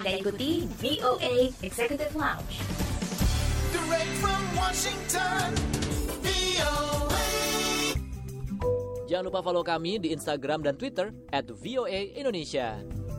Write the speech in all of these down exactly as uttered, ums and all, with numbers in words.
Anda ikuti V O A Executive Lounge. Direct from Washington, V O A. Jangan lupa follow kami di Instagram dan Twitter at V O A Indonesia.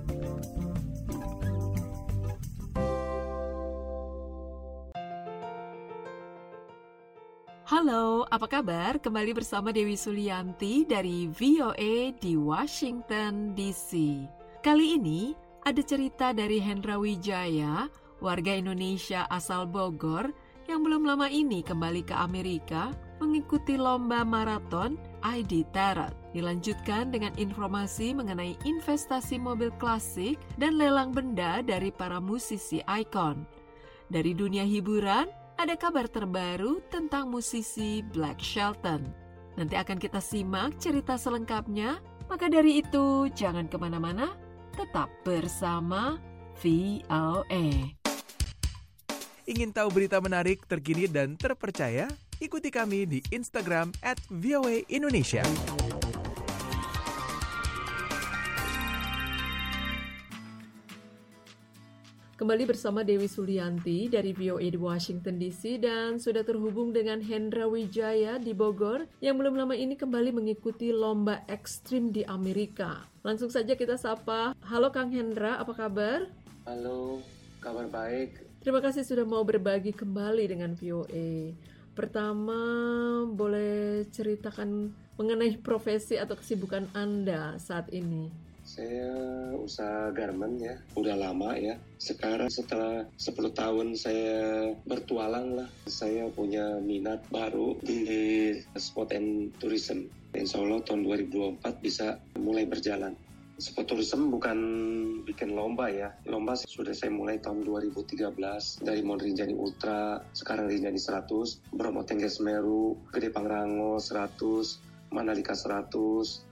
Halo, apa kabar? Kembali bersama Dewi Sulianti dari V O A di Washington D C. Kali ini ada cerita dari Hendra Wijaya, warga Indonesia asal Bogor yang belum lama ini kembali ke Amerika mengikuti lomba maraton I D Tarot. Dilanjutkan dengan informasi mengenai investasi mobil klasik dan lelang benda dari para musisi ikon. Dari dunia hiburan, ada kabar terbaru tentang musisi Blake Shelton. Nanti akan kita simak cerita selengkapnya, maka dari itu jangan kemana-mana, tetap bersama V O A. Ingin tahu berita menarik, terkini, dan terpercaya? Ikuti kami di Instagram at V O A Indonesia. Kembali bersama Dewi Sulianti dari V O A di Washington D C dan sudah terhubung dengan Hendra Wijaya di Bogor yang belum lama ini kembali mengikuti lomba ekstrim di Amerika. Langsung saja kita sapa. Halo Kang Hendra, apa kabar? Halo, kabar baik. Terima kasih sudah mau berbagi kembali dengan V O A. Pertama, boleh ceritakan mengenai profesi atau kesibukan Anda saat ini? Saya usaha garment ya, udah lama ya. Sekarang setelah sepuluh tahun saya bertualang lah. Saya punya minat baru di sport and tourism. Insya Allah tahun dua ribu dua puluh empat bisa mulai berjalan. Sport tourism bukan bikin lomba ya. Lomba sudah saya mulai tahun dua ribu tiga belas. Dari Mount Rinjani Ultra, sekarang Rinjani seratus, Bromo Tengger Semeru, Gede Pangrango seratus, Mandalika seratus,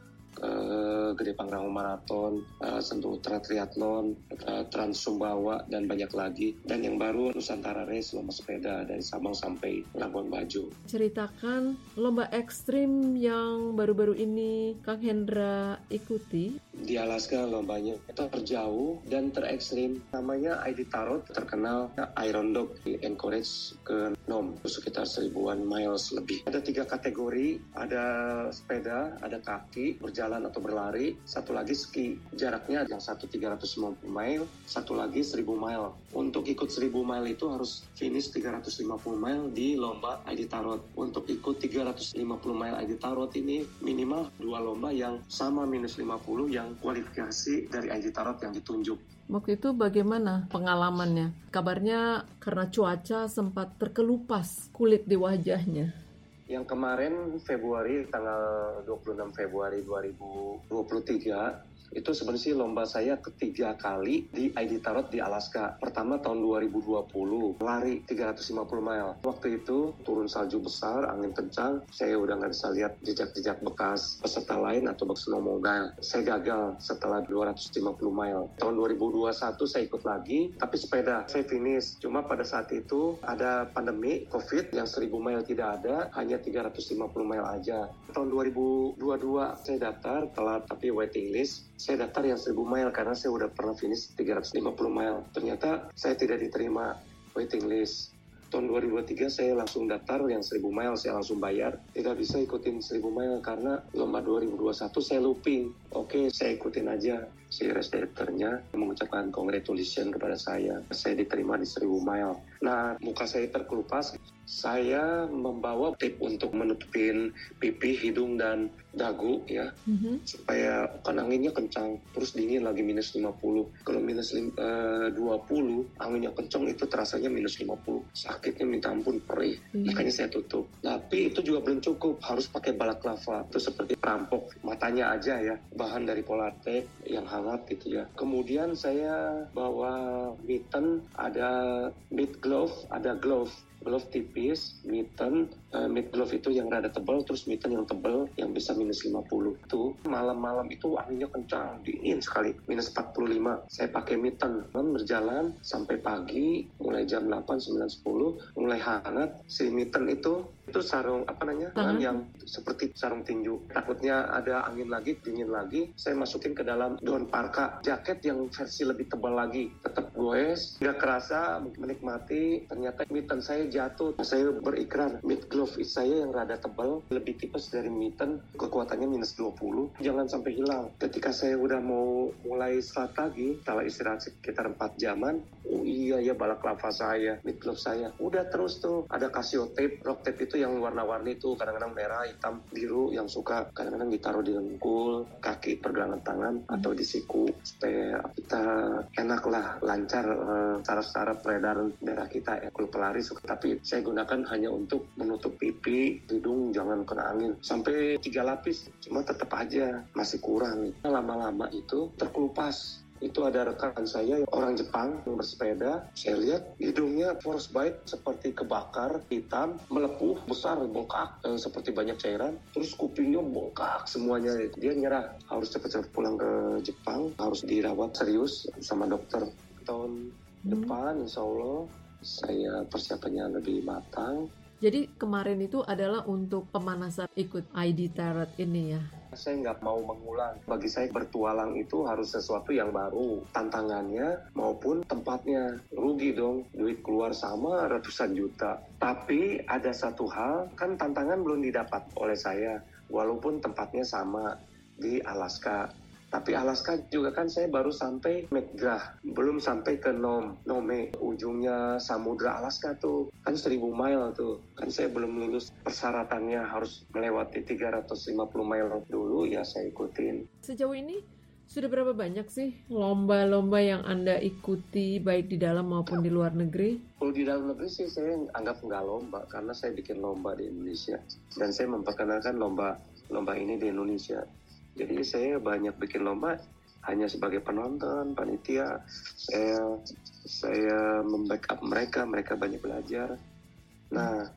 Uh, Gede Pangrango Marathon, uh, Sentul Ultra Triathlon, uh, Trans Sumbawa, dan banyak lagi. Dan yang baru Nusantara Race, lomba sepeda dari Sabang sampai Labuan Bajo. Ceritakan lomba ekstrim yang baru-baru ini Kang Hendra ikuti. Di Alaska lombanya terjauh dan terekstrim. Namanya I D Tarot, terkenal Iron Dog di Anchorage ke Nome, sekitar seribuan miles lebih. Ada tiga kategori, ada sepeda, ada kaki, berjalan atau berlari, satu lagi ski. Jaraknya yang satu tiga ratus lima puluh mile, satu lagi seribu mile. Untuk ikut seribu mile itu harus finish tiga ratus lima puluh mile di lomba I D Tarot. Untuk ikut tiga ratus lima puluh mile I D Tarot ini minimal dua lomba yang sama minus lima puluh yang kualifikasi dari I D Tarot yang ditunjuk. Waktu itu bagaimana pengalamannya? Kabarnya karena cuaca sempat terkelupas kulit di wajahnya. Yang kemarin Februari, tanggal dua puluh enam Februari dua ribu dua puluh tiga, itu sebenarnya sih lomba saya ketiga kali di I D Tarot di Alaska. Pertama tahun dua ribu dua puluh, lari tiga ratus lima puluh mile. Waktu itu turun salju besar, angin kencang, saya udah nggak bisa lihat jejak-jejak bekas peserta lain atau bekas snowmobile. Saya gagal setelah dua ratus lima puluh mile. Tahun dua ribu dua puluh satu saya ikut lagi, tapi sepeda. Saya finish. Cuma pada saat itu ada pandemi COVID yang seribu mile tidak ada, hanya tiga ratus lima puluh mile aja. Tahun dua ribu dua puluh dua saya daftar, telat tapi waiting list. Saya daftar yang seribu mile karena saya udah pernah finish tiga ratus lima puluh mile. Ternyata saya tidak diterima waiting list. Tahun dua ribu dua puluh tiga saya langsung daftar yang seribu mile, saya langsung bayar. Tidak bisa ikutin seribu mile karena lomba dua ribu dua puluh satu saya looping. Oke, saya ikutin aja. Si race director-nya mengucapkan congratulations kepada saya. Saya diterima di seribu mile. Nah, muka saya terkelupas. Saya membawa tape untuk menutupin pipi, hidung, dan dagu ya, mm-hmm. supaya kan anginnya kencang, terus dingin lagi minus lima puluh. Kalau minus dua puluh, anginnya kencang itu terasanya minus lima puluh. Sakitnya minta ampun, perih. Mm-hmm. Makanya saya tutup. Tapi itu juga belum cukup, harus pakai balaklava. Itu seperti perampok, matanya aja ya, bahan dari polar tape yang hangat gitu ya. Kemudian saya bawa mitten, ada mid glove, ada glove. glove tipis, mitten, uh, mid glove itu yang rada tebal, terus mitten yang tebal yang bisa minus lima puluh. Tuh malam-malam itu anginnya kencang, dingin sekali, minus empat puluh lima. Saya pakai mitten, berjalan sampai pagi, mulai jam delapan, sembilan, sepuluh, mulai hangat. Si mitten itu itu sarung apa namanya Tangan. yang seperti sarung tinju. Takutnya ada angin lagi, dingin lagi, saya masukin ke dalam daun parka, jaket yang versi lebih tebal lagi, tetap goes, nggak kerasa, menikmati. Ternyata mitten saya jatuh. Saya berikrar mid glove saya yang rada tebal, lebih tipis dari mitten, kekuatannya minus dua puluh. Jangan sampai hilang. Ketika saya udah mau mulai start lagi, setelah istirahat sekitar empat jaman, oh iya ya balaklava saya, mid glove saya udah terus tuh ada Casio tape, rock tape itu yang warna-warni tuh, kadang-kadang merah, hitam, biru, yang suka kadang-kadang ditaruh di dengkul, kaki, pergelangan tangan, atau di siku, supaya kita enak lah, lancar uh, saraf-saraf peredaran darah kita ya. Kalau pelari suka, tapi saya gunakan hanya untuk menutup pipi, hidung, jangan kena angin. Sampai tiga lapis, cuma tetap aja masih kurang. Lama-lama itu terkelupas. Itu ada rekan saya, orang Jepang yang bersepeda. Saya lihat hidungnya frostbite seperti kebakar, hitam, melepuh, besar, bengkak, eh, seperti banyak cairan. Terus kupingnya bengkak semuanya. Dia nyerah, harus cepat-cepat pulang ke Jepang, harus dirawat serius sama dokter. Tahun hmm. depan, insya Allah, saya persiapannya lebih matang. Jadi kemarin itu adalah untuk pemanasan ikut I D Tarot ini ya? Saya nggak mau mengulang. Bagi saya bertualang itu harus sesuatu yang baru. Tantangannya maupun tempatnya. Rugi dong, duit keluar sama ratusan juta. Tapi ada satu hal, kan tantangan belum didapat oleh saya. Walaupun tempatnya sama di Alaska. Tapi Alaska juga kan saya baru sampai McGrath, belum sampai ke Nome, Nome, ujungnya Samudra Alaska tuh, kan seribu mile tuh. Kan saya belum lulus persyaratannya, harus melewati tiga ratus lima puluh mile dulu, ya saya ikutin. Sejauh ini sudah berapa banyak sih lomba-lomba yang Anda ikuti, baik di dalam maupun di luar negeri? Kalau di dalam negeri sih saya anggap nggak lomba, karena saya bikin lomba di Indonesia. Dan saya memperkenalkan lomba lomba ini di Indonesia. Jadi saya banyak bikin lomba hanya sebagai penonton, panitia. Saya saya membackup mereka, mereka banyak belajar. Nah,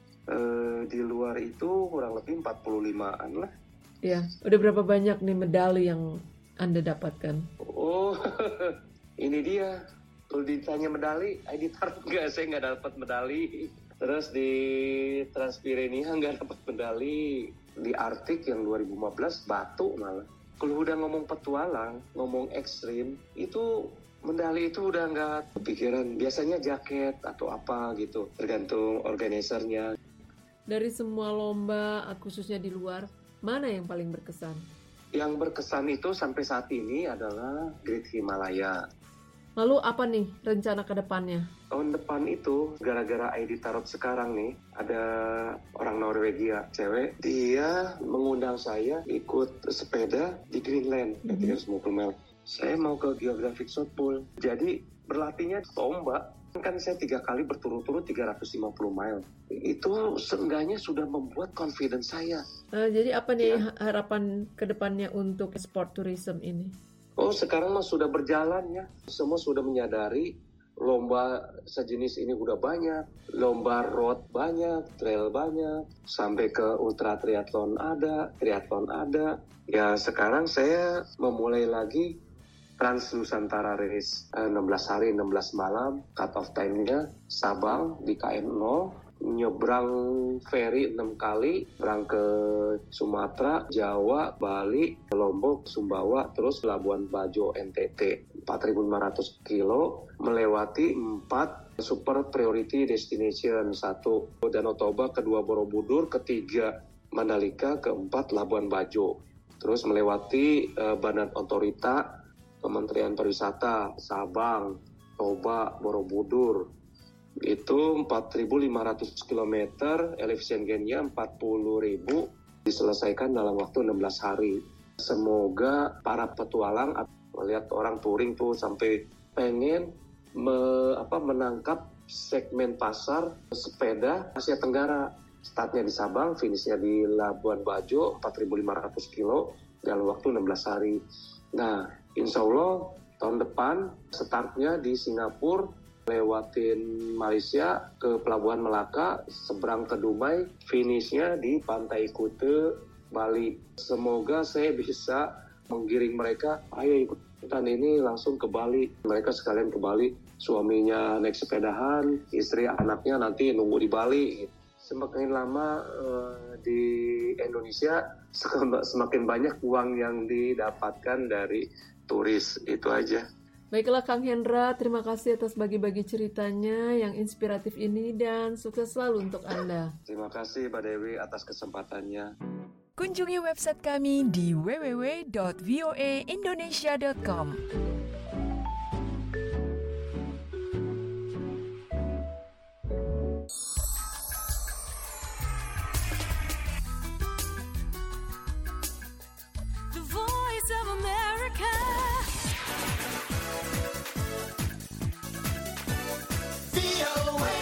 eh, di luar itu kurang lebih empat puluh limaan lah. Ya, udah berapa banyak nih medali yang Anda dapatkan? Oh, ini dia. Kalau ditanya medali, I D Tarot nggak, saya nggak dapat medali. Terus di Transpirenia nggak dapat medali. Di Arctic yang dua ribu lima belas batu malah. Kalau udah ngomong petualang, ngomong ekstrim, itu medali itu udah nggak kepikiran. Biasanya jaket atau apa gitu, tergantung organisernya. Dari semua lomba, khususnya di luar, mana yang paling berkesan? Yang berkesan itu sampai saat ini adalah Great Himalaya. Lalu apa nih rencana ke depannya? Tahun depan itu, gara-gara I D Tarot sekarang nih, ada orang Norwegia, cewek, dia mengundang saya ikut sepeda di Greenland, mm-hmm. tiga ratus lima puluh mile. Saya mau ke Geographic South Pole, jadi berlatihnya tombak. Kan saya tiga kali berturut-turut tiga ratus lima puluh mile. Itu seenggaknya sudah membuat confidence saya. Uh, jadi apa nih ya. harapan ke depannya untuk sport tourism ini? Oh, sekarang mah sudah berjalan ya. Semua sudah menyadari lomba sejenis ini udah banyak. Lomba road banyak, trail banyak, sampai ke ultra triathlon ada, triathlon ada. Ya sekarang saya memulai lagi Trans Nusantara Race, enam belas hari, enam belas malam, cut off time-nya Sabang di K M nol. Nyebrang ferry enam kali, berang ke Sumatera, Jawa, Bali, Lombok, Sumbawa, terus Labuan Bajo, N T T, empat ribu lima ratus kilo, melewati empat super priority destination, satu Danau Toba, kedua Borobudur, ketiga Mandalika, keempat Labuan Bajo, terus melewati uh, Badan Otorita, Kementerian Pariwisata, Sabang, Toba, Borobudur. Itu empat ribu lima ratus kilometer, elevation gain-nya empat puluh ribu, diselesaikan dalam waktu enam belas hari. Semoga para petualang, melihat orang touring tuh sampai pengen me, apa, menangkap segmen pasar sepeda Asia Tenggara. Startnya di Sabang, finishnya di Labuan Bajo, empat ribu lima ratus kilo, dalam waktu enam belas hari. Nah, insya Allah tahun depan startnya di Singapura, lewatin Malaysia ke Pelabuhan Melaka, seberang ke Dumai, finishnya di Pantai Kute, Bali. Semoga saya bisa menggiring mereka, ayo ikutan ini langsung ke Bali. Mereka sekalian ke Bali, suaminya naik sepedahan, istri anaknya nanti nunggu di Bali. Semakin lama uh, di Indonesia, semakin banyak uang yang didapatkan dari turis, itu aja. Baiklah Kang Hendra, terima kasih atas bagi-bagi ceritanya yang inspiratif ini dan sukses selalu untuk Anda. Terima kasih Mbak Dewi atas kesempatannya. Kunjungi website kami di w w w dot v o a indonesia dot com. The Voice of America. V O A.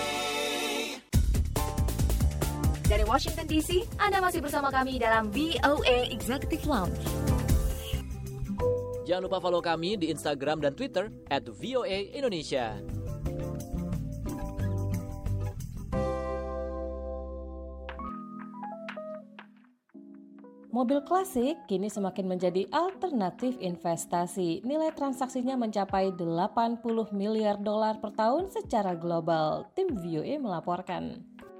Dari Washington D C, Anda masih bersama kami dalam V O A Executive Lounge. Jangan lupa follow kami di Instagram dan Twitter at V O A Indonesia. Mobil klasik kini semakin menjadi alternatif investasi. Nilai transaksinya mencapai delapan puluh miliar dolar per tahun secara global. Tim V O A melaporkan.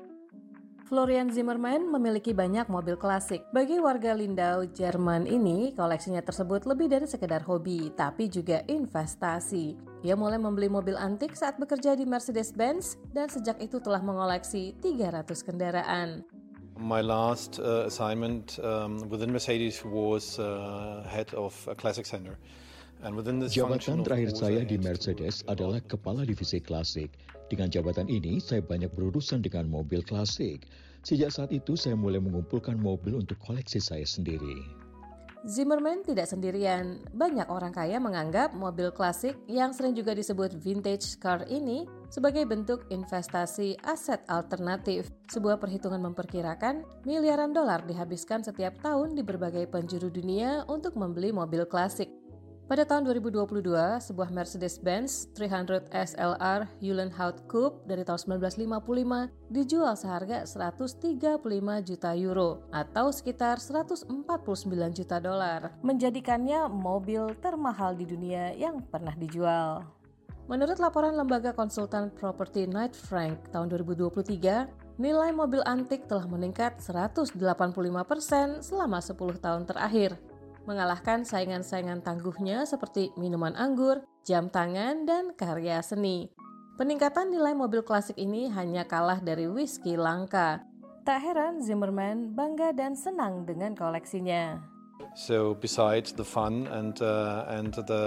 Florian Zimmermann memiliki banyak mobil klasik. Bagi warga Lindau, Jerman ini, koleksinya tersebut lebih dari sekedar hobi, tapi juga investasi. Ia mulai membeli mobil antik saat bekerja di Mercedes-Benz dan sejak itu telah mengoleksi tiga ratus kendaraan. My last uh, assignment um, within Mercedes was uh, head of a classic center. And within this jabatan terakhir saya di Mercedes adalah kepala divisi klasik. Dengan jabatan ini, saya banyak berurusan dengan mobil klasik. Sejak saat itu, saya mulai mengumpulkan mobil untuk koleksi saya sendiri. Zimmermann tidak sendirian. Banyak orang kaya menganggap mobil klasik yang sering juga disebut vintage car ini sebagai bentuk investasi aset alternatif. Sebuah perhitungan memperkirakan miliaran dolar dihabiskan setiap tahun di berbagai penjuru dunia untuk membeli mobil klasik. Pada tahun dua ribu dua puluh dua, sebuah Mercedes-Benz tiga ratus S L R Uhlenhaut Coupe dari tahun sembilan belas lima puluh lima dijual seharga seratus tiga puluh lima juta euro atau sekitar seratus empat puluh sembilan juta dolar, menjadikannya mobil termahal di dunia yang pernah dijual. Menurut laporan lembaga konsultan properti Knight Frank tahun dua ribu dua puluh tiga, nilai mobil antik telah meningkat seratus delapan puluh lima persen selama sepuluh tahun terakhir, mengalahkan saingan-saingan tangguhnya seperti minuman anggur, jam tangan, dan karya seni. Peningkatan nilai mobil klasik ini hanya kalah dari whisky langka. Tak heran Zimmermann bangga dan senang dengan koleksinya. So besides the fun and uh, and the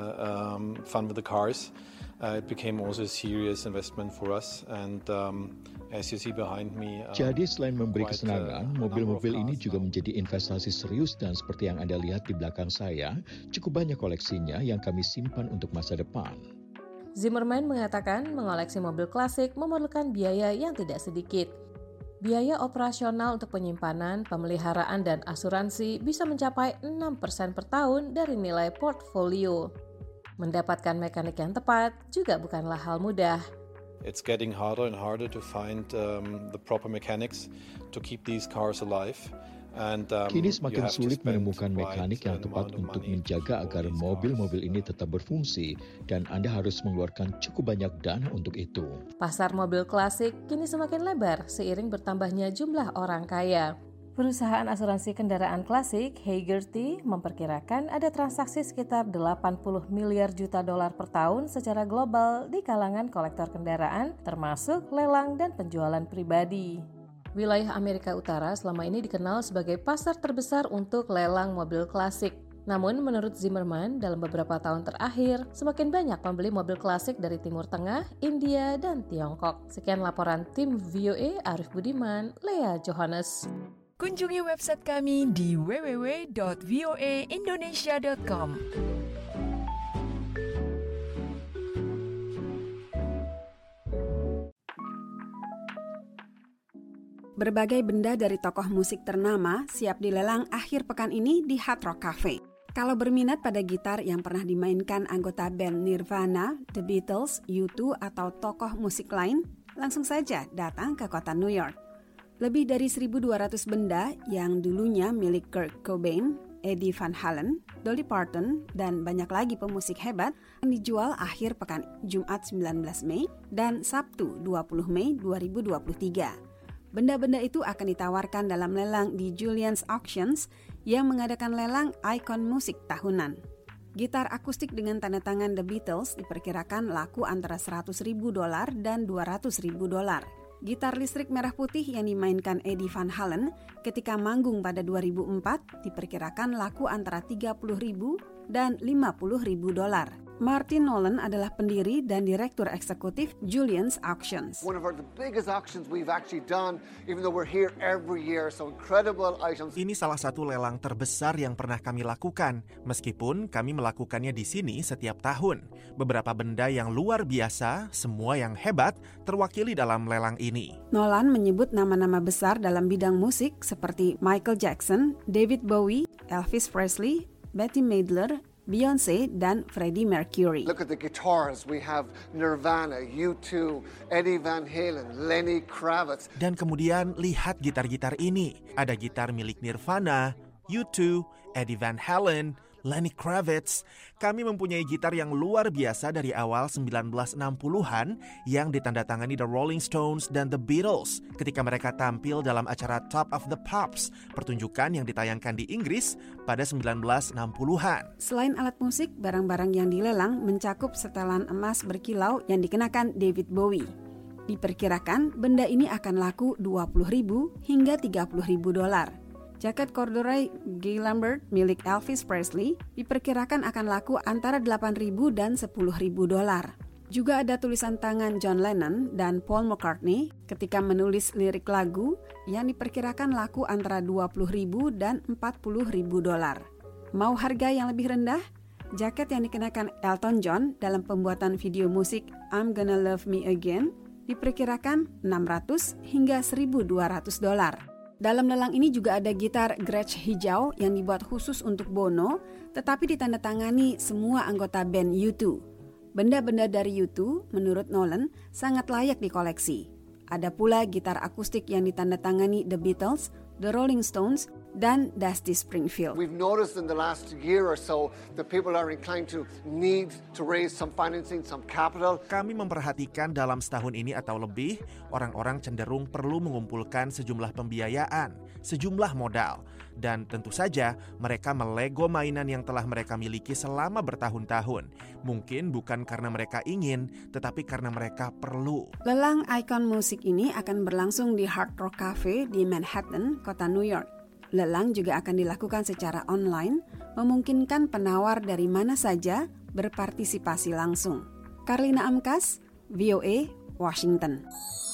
um, fun with the cars, uh, it became also a serious investment for us. And um, as you see behind me, uh, jadi selain memberi kesenangan, mobil-mobil ini juga menjadi investasi serius dan seperti yang Anda lihat di belakang saya, cukup banyak koleksinya yang kami simpan untuk masa depan. Zimmermann mengatakan mengoleksi mobil klasik memerlukan biaya yang tidak sedikit. Biaya operasional untuk penyimpanan, pemeliharaan, dan asuransi bisa mencapai enam persen per tahun dari nilai portfolio. Mendapatkan mekanik yang tepat juga bukanlah hal mudah. It's getting harder and harder to find um, the proper mechanics to keep these cars alive. And, um, Kini semakin sulit menemukan mekanik yang tepat untuk menjaga agar mobil-mobil ini tetap berfungsi dan Anda harus mengeluarkan cukup banyak dana untuk itu. Pasar mobil klasik kini semakin lebar seiring bertambahnya jumlah orang kaya. Perusahaan asuransi kendaraan klasik Hagerty memperkirakan ada transaksi sekitar delapan puluh miliar juta dolar per tahun secara global di kalangan kolektor kendaraan, termasuk lelang dan penjualan pribadi. Wilayah Amerika Utara selama ini dikenal sebagai pasar terbesar untuk lelang mobil klasik. Namun menurut Zimmermann, dalam beberapa tahun terakhir, semakin banyak pembeli mobil klasik dari Timur Tengah, India, dan Tiongkok. Sekian laporan tim V O A Arif Budiman, Lea Johannes. Kunjungi website kami di w w w dot v o a indonesia dot com. Berbagai benda dari tokoh musik ternama siap dilelang akhir pekan ini di Hard Rock Cafe. Kalau berminat pada gitar yang pernah dimainkan anggota band Nirvana, The Beatles, U two atau tokoh musik lain, langsung saja datang ke kota New York. Lebih dari seribu dua ratus benda yang dulunya milik Kurt Cobain, Eddie Van Halen, Dolly Parton, dan banyak lagi pemusik hebat yang dijual akhir pekan Jumat sembilan belas Mei dan Sabtu dua puluh Mei dua ribu dua puluh tiga. Benda-benda itu akan ditawarkan dalam lelang di Julien's Auctions yang mengadakan lelang ikon musik tahunan. Gitar akustik dengan tanda tangan The Beatles diperkirakan laku antara seratus ribu dolar dan dua ratus ribu dolar. Gitar listrik merah putih yang dimainkan Eddie Van Halen ketika manggung pada dua ribu empat diperkirakan laku antara tiga puluh ribu dan lima puluh ribu dolar. Martin Nolan adalah pendiri dan direktur eksekutif Julien's Auctions. One of our, the biggest auctions we've actually done, even though we're here every year, so incredible items. Ini salah satu lelang terbesar yang pernah kami lakukan, meskipun kami melakukannya di sini setiap tahun. Beberapa benda yang luar biasa, semua yang hebat, terwakili dalam lelang ini. Nolan menyebut nama-nama besar dalam bidang musik seperti Michael Jackson, David Bowie, Elvis Presley, Bette Midler, Beyoncé, dan Freddie Mercury. Look at the guitars. We have Nirvana, U two, Eddie Van Halen, Lenny Kravitz. Dan kemudian lihat gitar-gitar ini. Ada gitar milik Nirvana, U two, Eddie Van Halen, Lenny Kravitz. Kami mempunyai gitar yang luar biasa dari awal sembilan belas enam puluhan yang ditandatangani The Rolling Stones dan The Beatles ketika mereka tampil dalam acara Top of the Pops, pertunjukan yang ditayangkan di Inggris pada sembilan belas enam puluhan. Selain alat musik, barang-barang yang dilelang mencakup setelan emas berkilau yang dikenakan David Bowie. Diperkirakan benda ini akan laku dua puluh ribu hingga tiga puluh ribu dolar. Jaket corduroy Guy Lambert milik Elvis Presley diperkirakan akan laku antara delapan ribu dan sepuluh ribu dolar. Juga ada tulisan tangan John Lennon dan Paul McCartney ketika menulis lirik lagu yang diperkirakan laku antara dua puluh ribu dan empat puluh ribu dolar. Mau harga yang lebih rendah? Jaket yang dikenakan Elton John dalam pembuatan video musik I'm Gonna Love Me Again diperkirakan enam ratus hingga seribu dua ratus dolar. Dalam lelang ini juga ada gitar Gretsch hijau yang dibuat khusus untuk Bono, tetapi ditandatangani semua anggota band U two. Benda-benda dari U two, menurut Nolan, sangat layak dikoleksi. Ada pula gitar akustik yang ditandatangani The Beatles, The Rolling Stones, dan Dusty Springfield. We've noticed in the last year or so that people are inclined to need to raise some financing, some capital. Kami memperhatikan dalam setahun ini atau lebih, orang-orang cenderung perlu mengumpulkan sejumlah pembiayaan, sejumlah modal. Dan tentu saja mereka melego mainan yang telah mereka miliki selama bertahun-tahun. Mungkin bukan karena mereka ingin, tetapi karena mereka perlu. Lelang ikon musik ini akan berlangsung di Hard Rock Cafe di Manhattan, kota New York. Lelang juga akan dilakukan secara online, memungkinkan penawar dari mana saja berpartisipasi langsung. Karlina Amkas, V O A, Washington.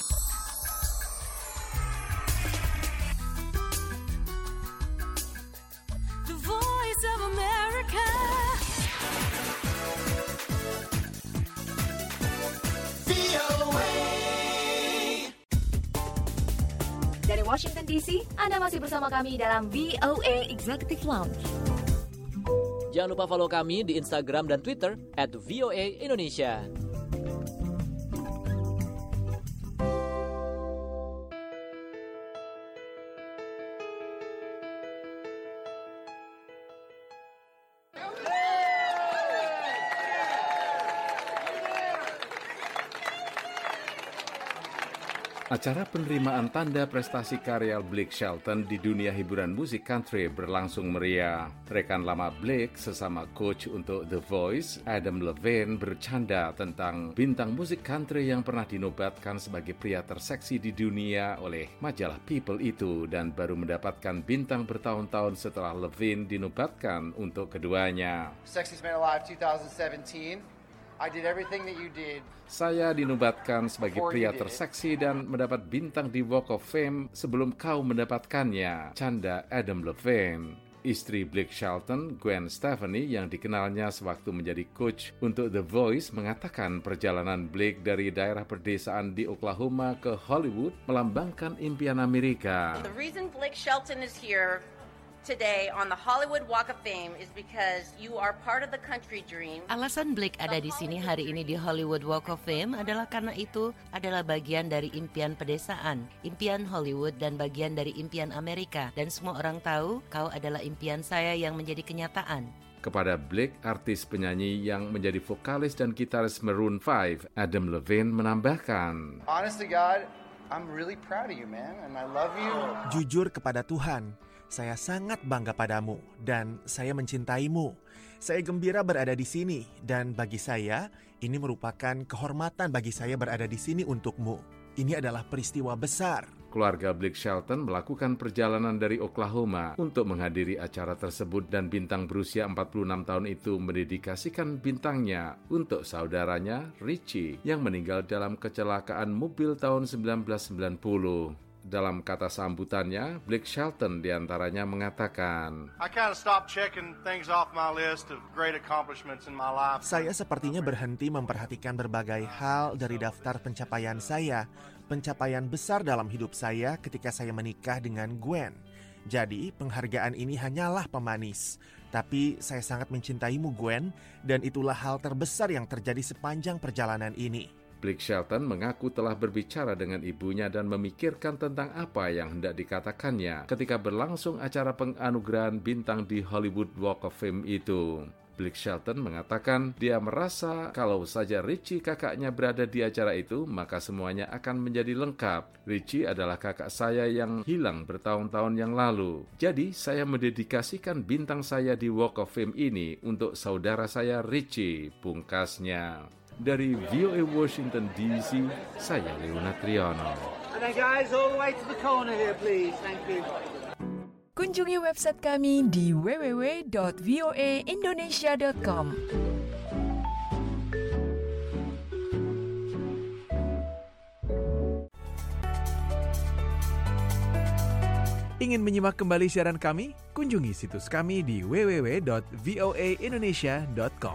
The Voice of America. V O A. Dari Washington D C, Anda masih bersama kami dalam V O A Executive Lounge. Jangan lupa follow kami di Instagram dan Twitter at V O A Indonesia. Acara penerimaan tanda prestasi karya Blake Shelton di dunia hiburan musik country berlangsung meriah. Rekan lama Blake sesama coach untuk The Voice, Adam Levine, bercanda tentang bintang musik country yang pernah dinobatkan sebagai pria terseksi di dunia oleh majalah People itu dan baru mendapatkan bintang bertahun-tahun setelah Levine dinobatkan untuk keduanya. Sexiest Man Alive twenty seventeen. I did everything that you did. Saya dinobatkan sebagai pria terseksi dan mendapat bintang di Walk of Fame sebelum kau mendapatkannya, canda Adam Levine. Istri Blake Shelton, Gwen Stefani, yang dikenalnya sewaktu menjadi coach untuk The Voice, mengatakan perjalanan Blake dari daerah perdesaan di Oklahoma ke Hollywood melambangkan impian Amerika. The reason Blake Shelton is here today on the Hollywood Walk of Fame is because you are part of the country dream. Alasan Blake ada di sini hari ini di Hollywood Walk of Fame adalah karena itu adalah bagian dari impian pedesaan, impian Hollywood dan bagian dari impian Amerika. Dan semua orang tahu kau adalah impian saya yang menjadi kenyataan. Kepada Blake, artis penyanyi yang menjadi vokalis dan gitaris Maroon five, Adam Levine menambahkan, Honest to God, I'm really proud of you, man, and I love you. Jujur kepada Tuhan, saya sangat bangga padamu dan saya mencintaimu. Saya gembira berada di sini dan bagi saya ini merupakan kehormatan bagi saya berada di sini untukmu. Ini adalah peristiwa besar. Keluarga Blake Shelton melakukan perjalanan dari Oklahoma untuk menghadiri acara tersebut dan bintang berusia empat puluh enam tahun itu mendedikasikan bintangnya untuk saudaranya Richie yang meninggal dalam kecelakaan mobil tahun sembilan belas sembilan puluh. Dalam kata sambutannya, Blake Shelton diantaranya mengatakan, I kind of stopped checking things off my list of great accomplishments in my life. Saya sepertinya berhenti memperhatikan berbagai hal dari daftar pencapaian saya, pencapaian besar dalam hidup saya ketika saya menikah dengan Gwen. Jadi, penghargaan ini hanyalah pemanis. Tapi saya sangat mencintaimu, Gwen, dan itulah hal terbesar yang terjadi sepanjang perjalanan ini. Blake Shelton mengaku telah berbicara dengan ibunya dan memikirkan tentang apa yang hendak dikatakannya ketika berlangsung acara penganugerahan bintang di Hollywood Walk of Fame itu. Blake Shelton mengatakan dia merasa kalau saja Richie kakaknya berada di acara itu, maka semuanya akan menjadi lengkap. Richie adalah kakak saya yang hilang bertahun-tahun yang lalu. Jadi saya mendedikasikan bintang saya di Walk of Fame ini untuk saudara saya Richie, pungkasnya. Dari V O A Washington D C, saya Leona Triano. And then guys, all the way to the corner here, please. Thank you. Kunjungi website kami di w w w dot v o a indonesia dot com. Ingin menyimak kembali siaran kami? Kunjungi situs kami di w w w dot v o a indonesia dot com.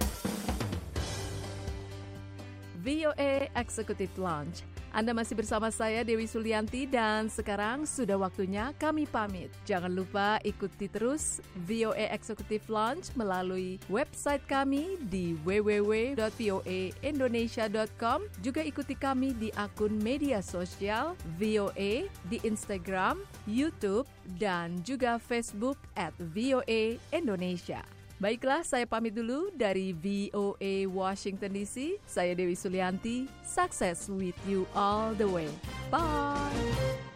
V O A Executive Lounge. Anda masih bersama saya Dewi Sulianti dan sekarang sudah waktunya kami pamit. Jangan lupa ikuti terus V O A Executive Lounge melalui website kami di w w w dot v o a indonesia dot com. Juga ikuti kami di akun media sosial V O A di Instagram, YouTube, dan juga Facebook at V O A Indonesia. Baiklah, saya pamit dulu dari V O A Washington D C. Saya Dewi Sulianti. Success with you all the way. Bye!